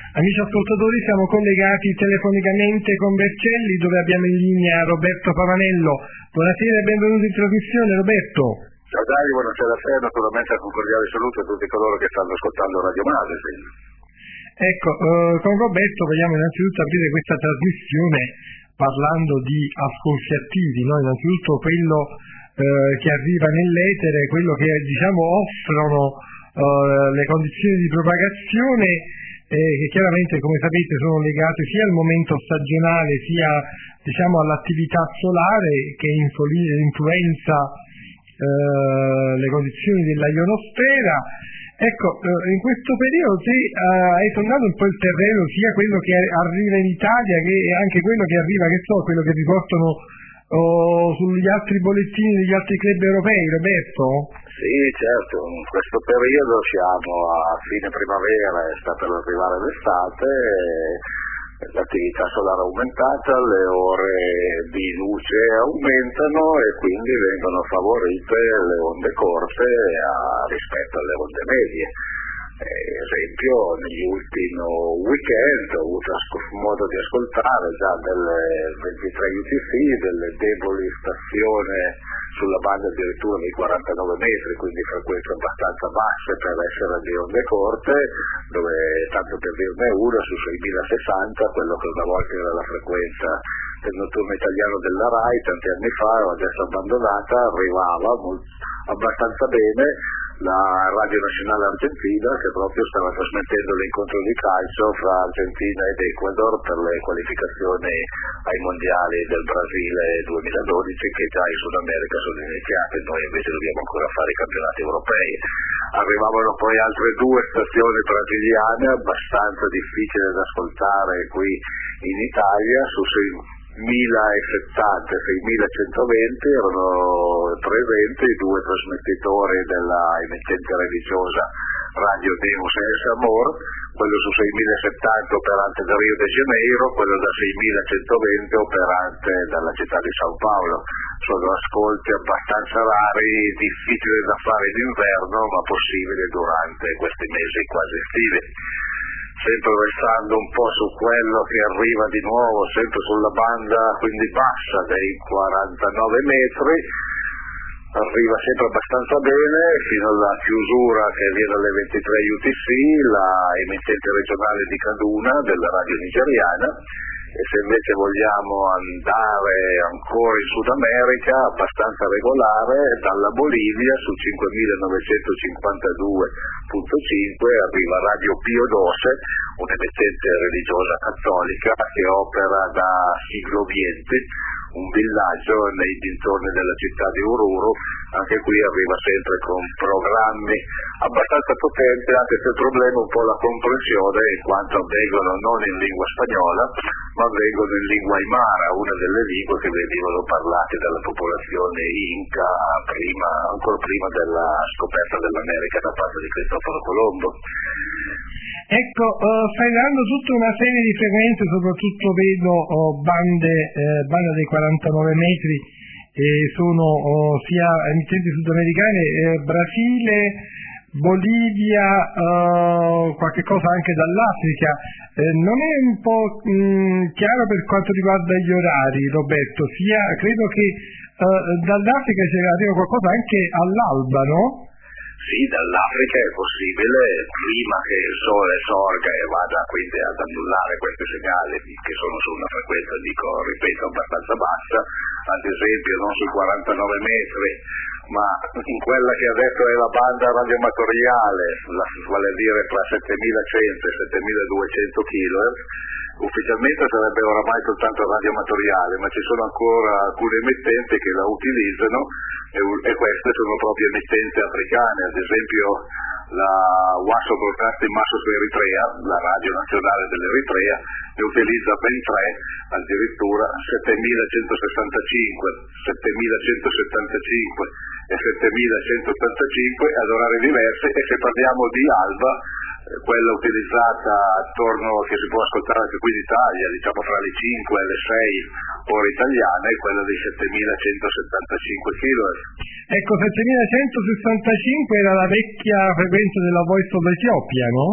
Amici ascoltatori, siamo collegati telefonicamente con Vercelli, dove abbiamo in linea Roberto Pavanello. Buonasera e benvenuto in trasmissione, Roberto. Ciao Dario, buonasera a te, naturalmente un cordiale saluto a tutti coloro che stanno ascoltando Radio Magazine. Ecco, con Roberto vogliamo innanzitutto aprire questa trasmissione parlando di ascolti attivi, no? Innanzitutto quello che arriva nell'etere, quello che offrono le condizioni di propagazione, che chiaramente, come sapete, sono legate sia al momento stagionale sia all'attività solare, che influenza le condizioni della ionosfera. Ecco, in questo periodo hai sondato un po' il terreno, sia quello che arriva in Italia che anche quello che arriva, quello che riportano sugli altri bollettini degli altri club europei, Roberto? Sì, certo, in questo periodo siamo a fine primavera e sta per arrivare l'estate, l'attività solare è aumentata, le ore di luce aumentano e quindi vengono favorite le onde corte rispetto alle onde medie. Esempio, negli ultimi weekend ho avuto modo di ascoltare già delle 23 UTC, delle deboli stazioni sulla banda addirittura dei 49 metri, quindi frequenze abbastanza basse per essere di onde corte, dove, tanto per dirne una, su 6060, quello che una volta era la frequenza del notturno italiano della RAI tanti anni fa, adesso abbandonata, arrivava abbastanza bene la Radio Nazionale Argentina, che proprio stava trasmettendo l'incontro di calcio fra Argentina ed Ecuador per le qualificazioni ai mondiali del Brasile 2012, che già in Sud America sono iniziate. Noi invece dobbiamo ancora fare i campionati europei. Arrivavano poi altre due stazioni brasiliane abbastanza difficili da ascoltare qui in Italia, su 6.070 e 6.120 erano presenti due trasmettitori della emittente religiosa Radio Deus es Amor, quello su 6.070 operante da Rio de Janeiro, quello da 6.120 operante dalla città di Sao Paolo. Sono ascolti abbastanza rari, difficili da fare d'inverno, ma possibili durante questi mesi quasi estivi. Sempre restando un po' su quello che arriva di nuovo, sempre sulla banda quindi bassa dei 49 metri, arriva sempre abbastanza bene fino alla chiusura che viene alle 23 UTC, la emittente regionale di Kaduna della radio nigeriana. E se invece vogliamo andare ancora in Sud America, abbastanza regolare, dalla Bolivia su 5.952.5 arriva Radio Pio XII, un'emittente religiosa cattolica che opera da Siglo Viente, un villaggio nei dintorni della città di Oruro. Anche qui arriva sempre con programmi abbastanza potenti, anche se il problema è un po' la comprensione, in quanto avvengono non in lingua spagnola, ma avvengono in lingua aymara, una delle lingue che venivano parlate dalla popolazione Inca ancora prima della scoperta dell'America da parte di Cristoforo Colombo. Ecco, stai dando tutta una serie di frequenze, soprattutto vedo banda dei 49 metri, sono sia emittenti sudamericane, Brasile, Bolivia, qualche cosa anche dall'Africa. Non è un po' chiaro per quanto riguarda gli orari, Roberto? Credo che dall'Africa arriva qualcosa anche all'alba, no? Sì, dall'Africa è possibile, prima che il sole sorga e vada quindi ad annullare questi segnali che sono su una frequenza, ripeto, abbastanza bassa, ad esempio non sui 49 metri, ma in quella che adesso è la banda radioamatoriale, vale a dire tra 7.100 e 7.200 kHz, ufficialmente sarebbe oramai soltanto radioamatoriale, ma ci sono ancora alcune emittenti che la utilizzano e queste sono proprio emittenti africane, ad esempio la Waso Broadcasting Masos Eritrea, la radio nazionale dell'Eritrea, ne utilizza ben tre, addirittura 7.165, 7.175 e 7.185 ad orari diversi, e se parliamo di alba, quella utilizzata attorno, che si può ascoltare anche qui in Italia, diciamo fra le 5 e le 6 ore italiane, è quella dei 7.175 kHz. Ecco, 7.165 era la vecchia frequenza della Voice of Ethiopia, no?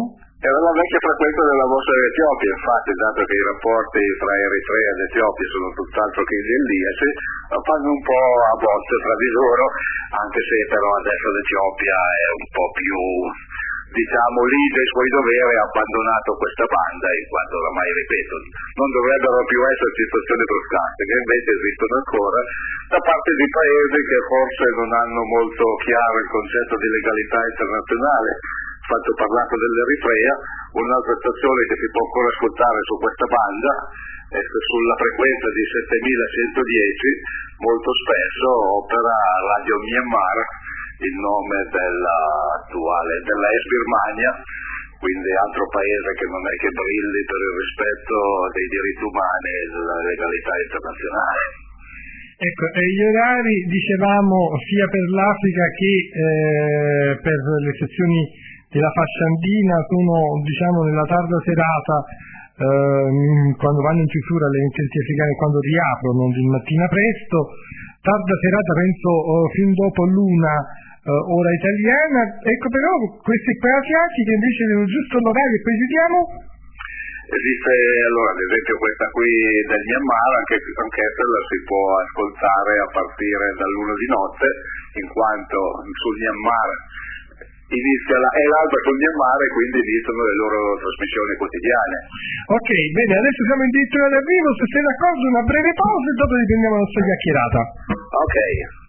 Era la vecchia frequenza della borsa dell'Etiopia, infatti, dato che i rapporti fra Eritrea ed Etiopia sono tutt'altro che idilliaci, fanno un po' a bozze tra di loro, anche se però adesso l'Etiopia è un po' più, diciamo, lì dei suoi doveri, ha abbandonato questa banda, in quanto oramai, ripeto, non dovrebbero più esserci situazioni bruscastiche, che invece esistono ancora da parte di paesi che forse non hanno molto chiaro il concetto di legalità internazionale. Fatto parlato dell'Eritrea, un'altra stazione che si può ancora ascoltare su questa banda è sulla frequenza di 7110, molto spesso opera Radio Myanmar, il nome della ex Birmania, quindi altro paese che non è che brilli per il rispetto dei diritti umani e della legalità internazionale. Ecco, gli orari, dicevamo, sia per l'Africa che per le sezioni della fascia andina sono, diciamo, nella tarda serata, quando vanno in chiusura le emittenti africane, quando riaprono di mattina presto, tarda serata penso fin dopo l'una ora italiana. Ecco, però queste qua asiatiche invece hanno giusto l'orario, e poi vediamo. Esiste, allora, ad esempio questa qui del Myanmar, anch'essa la si può ascoltare a partire dall'1 di notte, in quanto sul Myanmar è l'alba sul Myanmar e quindi iniziano le loro trasmissioni quotidiane. Ok, bene, adesso siamo in dirittura d'arrivo, se sei d'accordo una breve pausa e dopo riprendiamo la nostra chiacchierata. Ok.